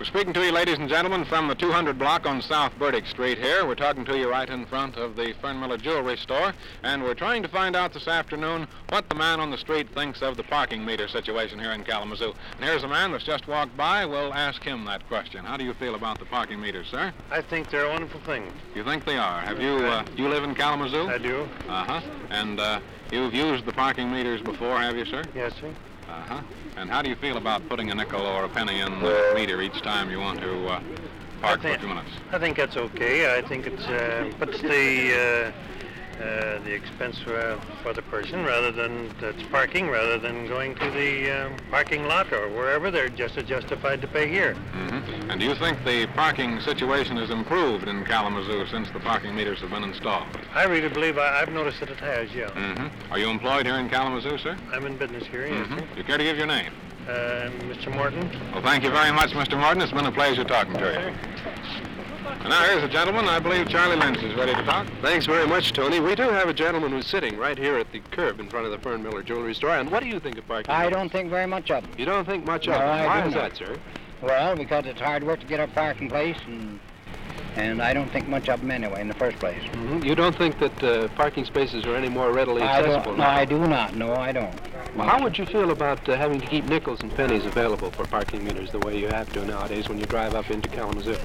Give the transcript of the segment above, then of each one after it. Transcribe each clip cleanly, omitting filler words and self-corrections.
We're speaking to you, ladies and gentlemen, from the 200 block on South Burdick Street here. We're talking to you right in front of the Fernmiller Jewelry Store, and we're trying to find out this afternoon what the man on the street thinks of the parking meter situation here in Kalamazoo. And here's a man that's just walked by. We'll ask him that question. How do you feel about the parking meters, sir? I think they're a wonderful thing. You think they are? Have you, you live in Kalamazoo? I do. Uh-huh. And you've used the parking meters before, have you, sir? Yes, sir. Uh-huh. And how do you feel about putting a nickel or a penny in the meter each time you want to park for 2 minutes? I think that's okay. I think it's puts the expense for the person rather than that's parking, rather than going to the parking lot or wherever. They're just justified to pay here. Mm-hmm. And do you think the parking situation has improved in Kalamazoo since the parking meters have been installed? I really believe I've noticed that it has, yeah. Mm-hmm. Are you employed here in Kalamazoo, sir? I'm in business here, yes, sir. You care to give your name? Mr. Morton. Well, thank you very much, Mr. Morton. It's been a pleasure talking to you. And now here's a gentleman. I believe Charlie Lynch is ready to talk. Thanks very much, Tony. We do have a gentleman who's sitting right here at the curb in front of the Fernmiller Jewelry Store. And what do you think of parking? I don't think very much of them. You don't think much of them? Why is that, sir? Well, because it's hard work to get a parking place, and I don't think much of them anyway in the first place. Mm-hmm. You don't think that parking spaces are any more readily accessible? No, I do not. No, I don't. Well, how would you feel about having to keep nickels and pennies available for parking meters the way you have to nowadays when you drive up into Kalamazoo?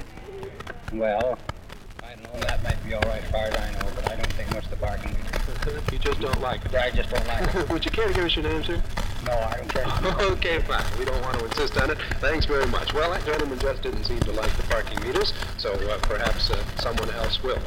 Well, I don't know. That might be all right as far as I know, but I don't think much of the parking meters. You just don't like it? I just don't like it. Would you care to give us your name, sir? No, I don't care. Okay, fine. We don't want to insist on it. Thanks very much. Well, that gentleman just didn't seem to like the parking meters, so perhaps someone else will.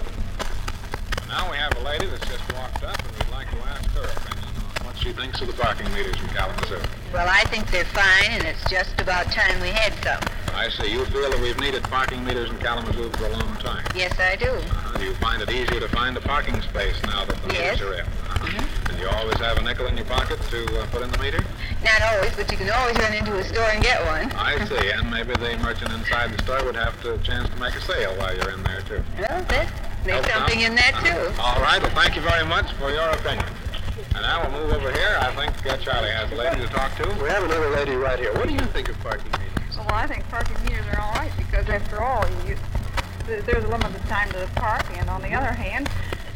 Now we have a lady that's just walked up, and we'd like to ask her opinion on what she thinks of the parking meters in Kalamazoo. Well, I think they're fine, and it's just about time we had some. I see. You feel that we've needed parking meters in Kalamazoo for a long time. Yes, I do. Do you find it easier to find a parking space now that the meters are in? And you always have a nickel in your pocket to put in the meter? Not always, but you can always run into a store and get one. I see. And maybe the merchant inside the store would have a chance to make a sale while you're in there, too. Well, there's something in that, too. All right. Well, thank you very much for your opinion. And now we'll move over here. I think Charlie has a lady to talk to. We have another lady right here. What do you think of parking meters? Well, I think parking meters are all right because, after all, there's a limited time to park, and on the other hand,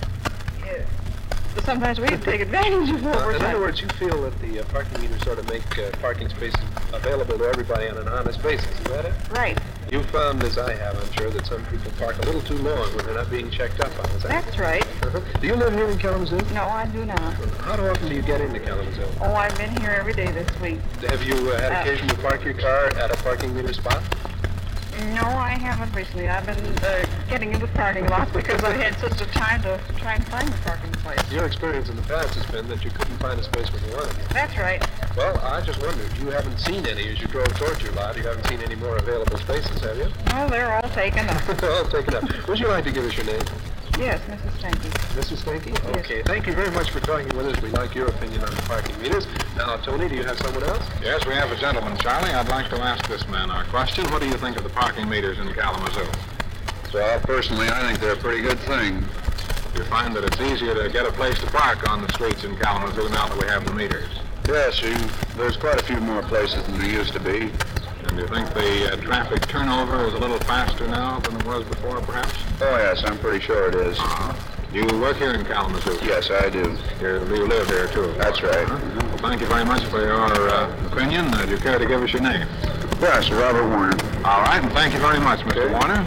sometimes we take advantage of overtime. In other words, you feel that the parking meters sort of make parking spaces available to everybody on an honest basis. Is that it? Right. You found, as I have, I'm sure, that some people park a little too long when they're not being checked up on. Is that That's right. Do you live here in Kalamazoo? No, I do not. How often do you get into Kalamazoo? Oh, I've been here every day this week. Have you had occasion to park your car at a parking meter spot? No, I haven't recently. I've been getting into parking lots because I had such a time to try and find the parking place. Your experience in the past has been that you couldn't find a space when you wanted it. That's right. Well, I just wondered, you haven't seen any as you drove towards your lot. You haven't seen any more available spaces, have you? Oh, they're all taken up. All taken up. Would you like to give us your name? Yes, Mrs. Stanky. Mrs. Stanky? Yes. Okay, thank you very much for talking with us. We like your opinion on the parking meters. Now, Tony, do you have someone else? Yes, we have a gentleman, Charlie. I'd like to ask this man our question. What do you think of the parking meters in Kalamazoo? Well, personally, I think they're a pretty good thing. You find that it's easier to get a place to park on the streets in Kalamazoo now that we have the meters? Yes, there's quite a few more places than there used to be. And do you think the traffic turnover is a little faster now than it was before, perhaps? Oh, yes, I'm pretty sure it is. You work here in Kalamazoo? Yes, I do. You live here, too? That's right. Well, thank you very much for your opinion. Do you care to give us your name? Yes, Robert Warner. All right, and thank you very much, Mr. Warner.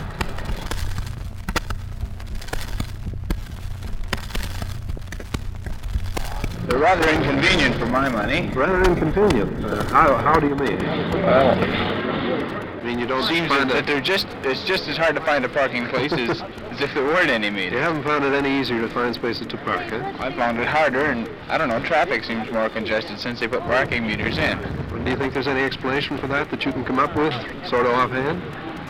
They're rather inconvenient for my money. Rather inconvenient? How do you mean? Well, I mean, you don't seems find that it's just as hard to find a parking place as if there weren't any meters. You haven't found it any easier to find spaces to park, huh? I found it harder, and I don't know, traffic seems more congested since they put parking meters in. Well, do you think there's any explanation for that you can come up with, sort of offhand?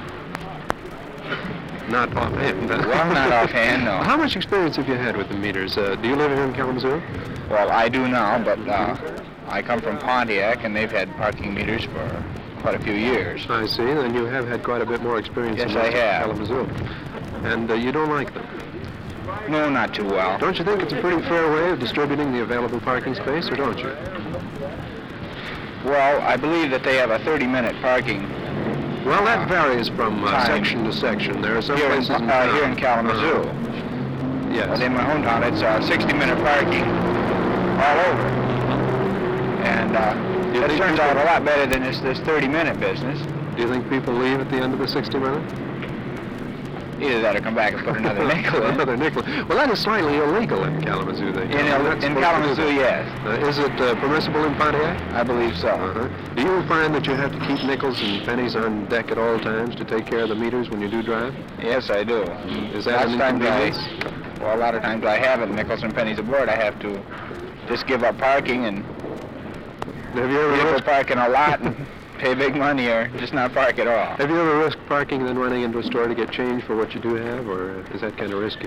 Not offhand. Well, not offhand, no. How much experience have you had with the meters? Do you live here in Kalamazoo? Well, I do now, but I come from Pontiac, and they've had parking meters for quite a few years. I see. Then you have had quite a bit more experience Yes, in I have. Kalamazoo. And you don't like them? No, not too well. Don't you think it's a pretty fair way of distributing the available parking space, or don't you? Well, I believe that they have a 30-minute parking Well, that varies from section to section. There are some places here in Kalamazoo. Yes. But in my hometown, it's 60-minute parking all over. And it turns out a lot better than this 30-minute business. Do you think people leave at the end of the 60 minutes? Either that or come back and put another nickel in. Another nickel. Well, that is slightly illegal in Kalamazoo. In Kalamazoo, yes. Is it permissible in Pontiac? I believe so. Do you find that you have to keep nickels and pennies on deck at all times to take care of the meters when you do drive? Yes, I do. Is that an inconvenience? Well, a lot of times I haven't nickels and pennies aboard. I have to just give up parking and have you ever parking a lot and pay big money or just not park at all. Have you ever risked parking and then running into a store to get change for what you do have, or is that kind of risky?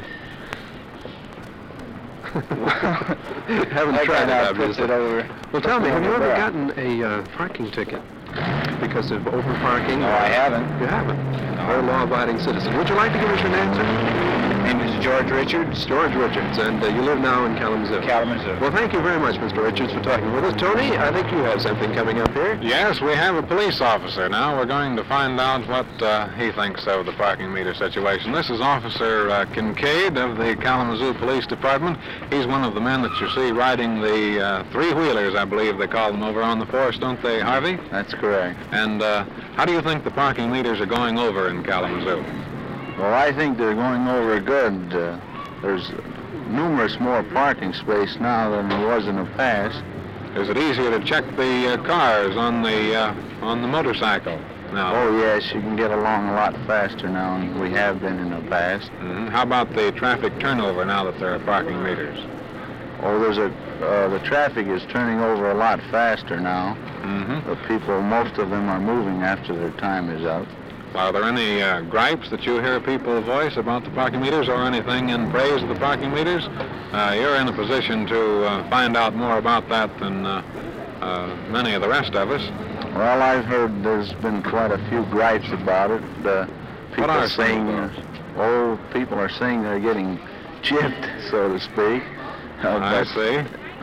Haven't tried that, obviously. Well, tell me, have you ever gotten a parking ticket because of over-parking? No, I haven't. You haven't? No. You're a law-abiding citizen. Would you like to give us your name, sir? My name is George Richards. George Richards, and you live now in Kalamazoo. Kalamazoo. Well, thank you very much, Mr. Richards, for talking with us. Tony, I think you have something coming up here. Yes, we have a police officer now. We're going to find out what he thinks of the parking meter situation. This is Officer Kincaid of the Kalamazoo Police Department. He's one of the men that you see riding the three-wheelers, I believe they call them, over on the force, don't they, Harvey? That's correct. And how do you think the parking meters are going over in Kalamazoo? Well, I think they're going over good. There's numerous more parking space now than there was in the past. Is it easier to check the cars on the motorcycle now? Oh, yes, you can get along a lot faster now than we have been in the past. Mm-hmm. How about the traffic turnover now that there are parking meters? Oh, the traffic is turning over a lot faster now. Mm-hmm. The people, most of them are moving after their time is up. Are there any gripes that you hear people voice about the parking meters or anything in praise of the parking meters? You're in a position to find out more about that than many of the rest of us. Well, I've heard there's been quite a few gripes about it. People are saying, people are saying they're getting chipped, so to speak. I see.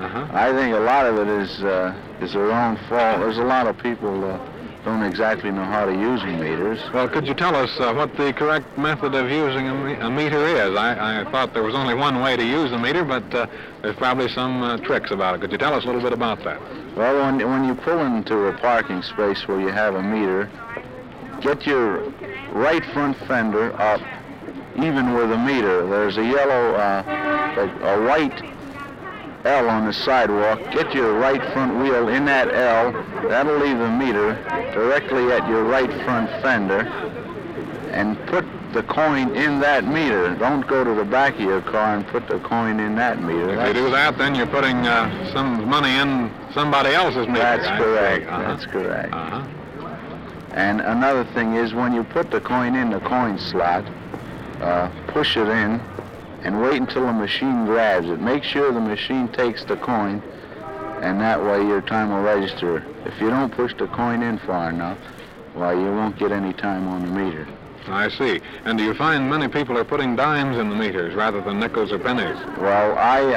I think a lot of it is their own fault. There's a lot of people don't exactly know how to use meters. Well, could you tell us what the correct method of using a meter is? I thought there was only one way to use a meter, but there's probably some tricks about it. Could you tell us a little bit about that? Well, when you pull into a parking space where you have a meter, get your right front fender up even with the meter. There's a yellow, a white L on the sidewalk. Get your right front wheel in that L. That'll leave the meter directly at your right front fender, and put the coin in that meter. Don't go to the back of your car and put the coin in that meter. If you do that, then you're putting some money in somebody else's meter. That's correct. That's correct. And another thing is, when you put the coin in the coin slot, push it in and wait until the machine grabs it. Make sure the machine takes the coin, and that way your time will register. If you don't push the coin in far enough, why, you won't get any time on the meter. I see. And do you find many people are putting dimes in the meters rather than nickels or pennies? Well,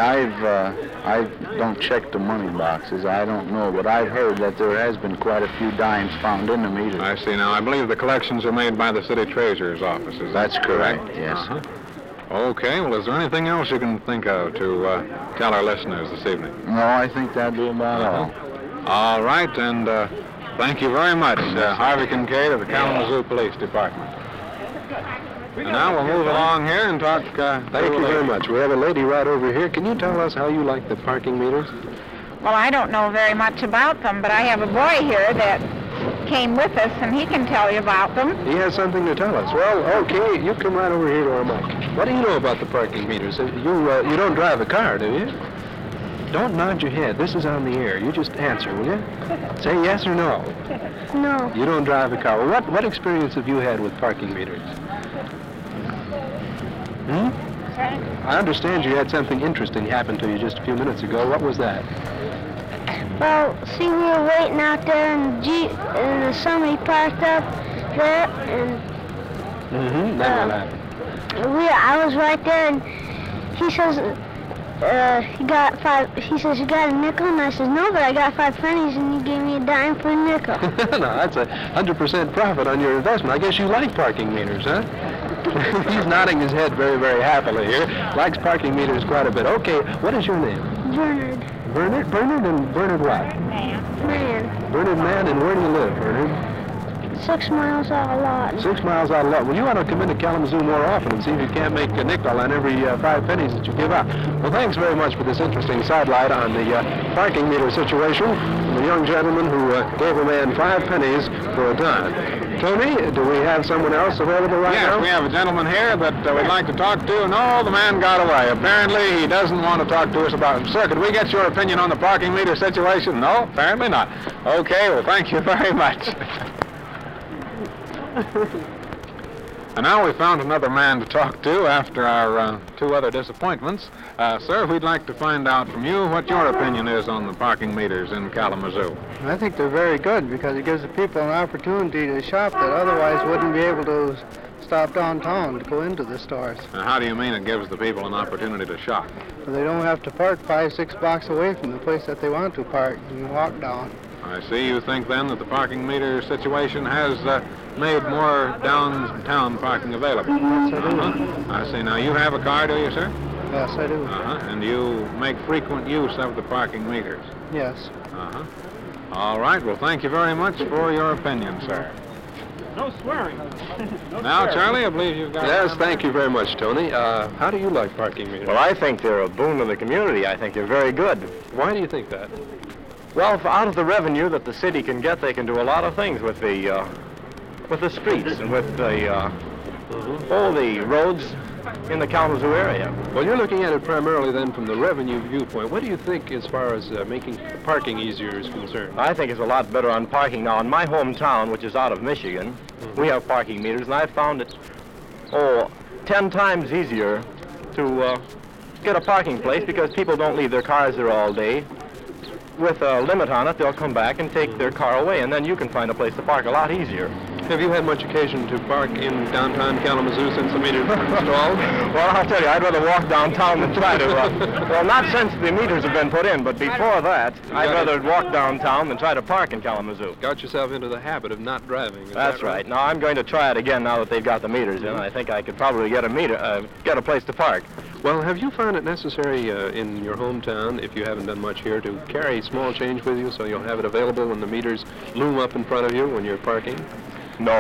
I don't check the money boxes. I don't know, but I've heard that there has been quite a few dimes found in the meters. I see. Now, I believe the collections are made by the city treasurer's office. Is That's that correct, yes. Okay, well, is there anything else you can think of to tell our listeners this evening? No, I think that'd be about all. All right, and thank you very much, Harvey Kincaid of the Kalamazoo Police Department. And now we'll move along here and talk... Thank you very much. We have a lady right over here. Can you tell us how you like the parking meters? Well, I don't know very much about them, but I have a boy here that came with us, and he can tell you about them. He has something to tell us. Well, okay, you come right over here to our mic. What do you know about the parking meters? You don't drive a car, do you? Don't nod your head. This is on the air. You just answer, will you? Say yes or no. No. You don't drive a car. Well, what experience have you had with parking meters? I understand you had something interesting happen to you just a few minutes ago. What was that? Well, see, we were waiting out there, and somebody parked up there, and... Then what happened? I was right there, and he says, he says, you got a nickel? And I says, no, but I got 5 pennies, and you gave me a dime for a nickel. No, that's 100% profit on your investment. I guess you like parking meters, huh? He's nodding his head very, very happily here. Likes parking meters quite a bit. Okay, what is your name? Bernard. Bernard? Bernard and Bernard what? Man. Bernard Mann, and where do you live, Bernard? 6 miles out of Lawton. 6 miles out of Lawton. Well, you ought to come into Kalamazoo more often and see if you can't make a nickel on every 5 pennies that you give out. Well, thanks very much for this interesting sidelight on the parking meter situation. The young gentleman who gave a man 5 pennies for a dime. Tony, do we have someone else available right now? Yes, we have a gentleman here that we'd like to talk to. No, the man got away. Apparently, he doesn't want to talk to us about him. Sir, could we get your opinion on the parking meter situation? No, apparently not. Okay, well, thank you very much. And now we found another man to talk to after our 2 other disappointments. Sir, we'd like to find out from you what your opinion is on the parking meters in Kalamazoo. I think they're very good because it gives the people an opportunity to shop that otherwise wouldn't be able to stop downtown to go into the stores. Now, how do you mean it gives the people an opportunity to shop? They don't have to park 5-6 blocks away from the place that they want to park and walk down. I see. You think then that the parking meter situation has made more downtown parking available? Yes, I do. I see. Now, you have a car, do you, sir? Yes, I do. And you make frequent use of the parking meters? Yes. All right. Well, thank you very much for your opinion, sir. No swearing. Now, Charlie, I believe you've got... Yes, thank you very much, Tony. How do you like parking meters? Well, I think they're a boon to the community. I think they're very good. Why do you think that? Well, out of the revenue that the city can get, they can do a lot of things with the streets and with the all the roads in the Kalamazoo area. Well, you're looking at it primarily then from the revenue viewpoint. What do you think as far as making parking easier is concerned? I think it's a lot better on parking. Now, in my hometown, which is out of Michigan, we have parking meters, and I've found it, 10 times easier to get a parking place because people don't leave their cars there all day. With a limit on it, they'll come back and take their car away, and then you can find a place to park a lot easier. Have you had much occasion to park in downtown Kalamazoo since the meters were installed? Well, I'll tell you, I'd rather walk downtown than try to. Well, not since the meters have been put in, but before that, I'd rather walk downtown than try to park in Kalamazoo. Got yourself into the habit of not driving. That's right. Now, I'm going to try it again now that they've got the meters in. I think I could probably get a place to park. Well, have you found it necessary in your hometown, if you haven't done much here, to carry small change with you so you'll have it available when the meters loom up in front of you when you're parking? No,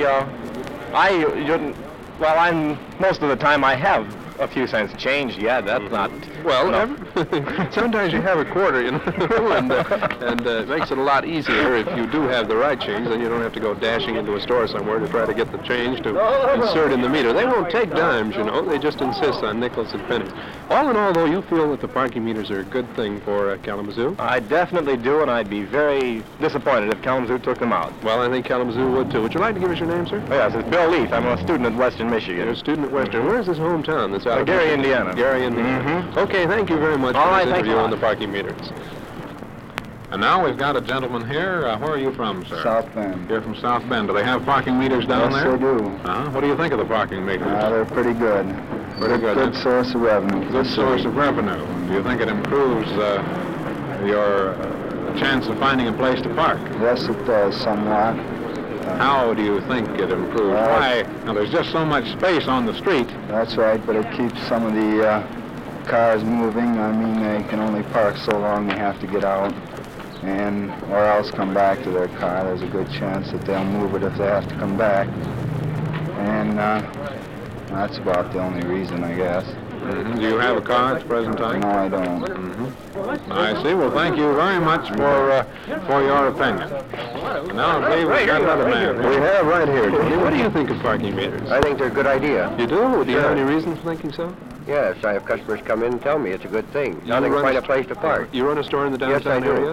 most of the time I have a few cents change. Yeah, that's not... Well, sometimes you have a quarter, you know, and it makes it a lot easier if you do have the right change. Then you don't have to go dashing into a store somewhere to try to get the change to insert in the meter. They won't take dimes, you know. They just insist on nickels and pennies. All in all, though, you feel that the parking meters are a good thing for Kalamazoo? I definitely do, and I'd be very disappointed if Kalamazoo took them out. Well, I think Kalamazoo would, too. Would you like to give us your name, sir? Oh, yes, it's Bill Leaf. I'm a student at Western Michigan. You're a student at Western. Where's this hometown that's out of Gary, Indiana. Gary, Indiana. Okay, thank you very much for this interview on the parking meters. And now we've got a gentleman here. Where are you from, sir? South Bend. You're from South Bend. Do they have parking meters down there? Yes, they do. What do you think of the parking meters? They're pretty good. Pretty good. Good source of revenue. Good source of revenue. Do you think it improves your chance of finding a place to park? Yes, it does, somewhat. How do you think it improves? Why? Now, there's just so much space on the street. That's right, but it keeps some of the cars moving. I mean, they can only park so long, they have to get out, or else come back to their car. There's a good chance that they'll move it if they have to come back. And that's about the only reason, I guess. Do you have a car at the present time? No, I don't. I see. Well, thank you very much for your opinion. Now, I believe we've got another man. We have right here. What do you think of parking meters? I think they're a good idea. You do? Do you have any reason for thinking so? Yes, I have customers come in and tell me it's a good thing. Now they can find a place to park. You run a store in the downtown area?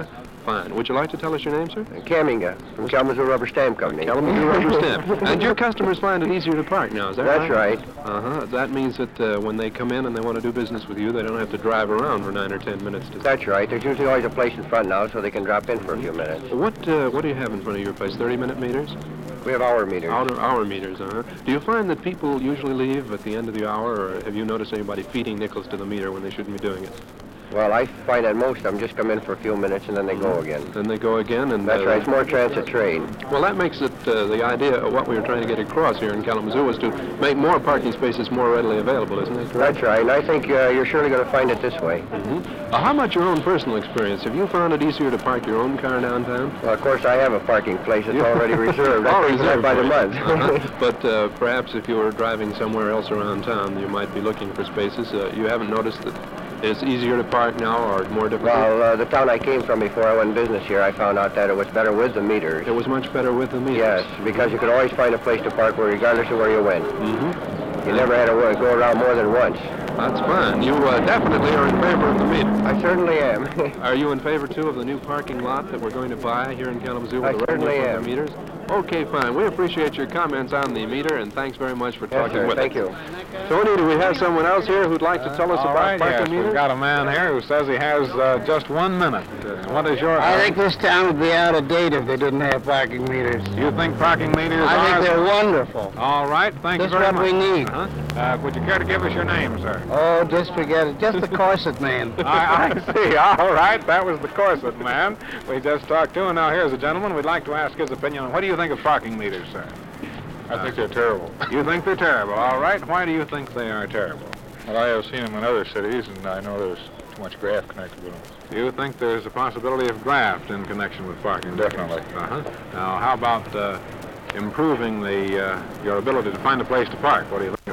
fine. Would you like to tell us your name, sir? Kaminga, from Kalamazoo Rubber Stamp Company. Kalamazoo Rubber Stamp. And your customers find it easier to park now, is that right? That's right. Uh-huh. That means that when they come in and they want to do business with you, they don't have to drive around for 9 or 10 minutes. That's right. There's usually always a place in front now, so they can drop in for a few minutes. What do you have in front of your place, 30-minute meters? We have hour meters. Hour meters, uh-huh. Do you find that people usually leave at the end of the hour, or have you noticed anybody feeding nickels to the meter when they shouldn't be doing it? Well, I find that most of them just come in for a few minutes and then they go again. Then they go again, and that's right. It's more transit trade. Well, that makes it the idea of what we were trying to get across here in Kalamazoo is to make more parking spaces more readily available, isn't it? That's right, and I think you're surely going to find it this way. How about your own personal experience? Have you found it easier to park your own car downtown? Well, of course, I have a parking place that's already reserved. All reserved by the month. But perhaps if you were driving somewhere else around town, you might be looking for spaces. You haven't noticed that it's easier to park now or more difficult? Well, the town I came from before I went in business here, I found out that it was better with the meters. It was much better with the meters? Yes, because you could always find a place to park regardless of where you went. You never had to go around more than once. That's fine. You definitely are in favor of the meter. I certainly am. Are you in favor, too, of the new parking lot that we're going to buy here in Kalamazoo with the certainly revenue am. from the meters? Okay, fine. We appreciate your comments on the meter, and thanks very much for talking with us. Thank you. Tony, do we have someone else here who'd like to tell us about parking meters? We've got a man here who says he has just 1 minute. What is your I think this town would be out of date if they didn't have parking meters. You think parking meters I think they're wonderful. All right, thank you very much. That's what we need. Would you care to give us your name, sir? Oh, just forget it. Just the corset man. I see. All right, that was the corset man we just talked to. And now here's a gentleman. We'd like to ask his opinion on what do you think of parking meters, sir? I think they're terrible. You think they're terrible. All right. Why do you think they are terrible? Well, I have seen them in other cities, and I know there's too much graft connected with them. You think there's a possibility of graft in connection with parking? Definitely. Now, how about improving your ability to find a place to park? What do you think?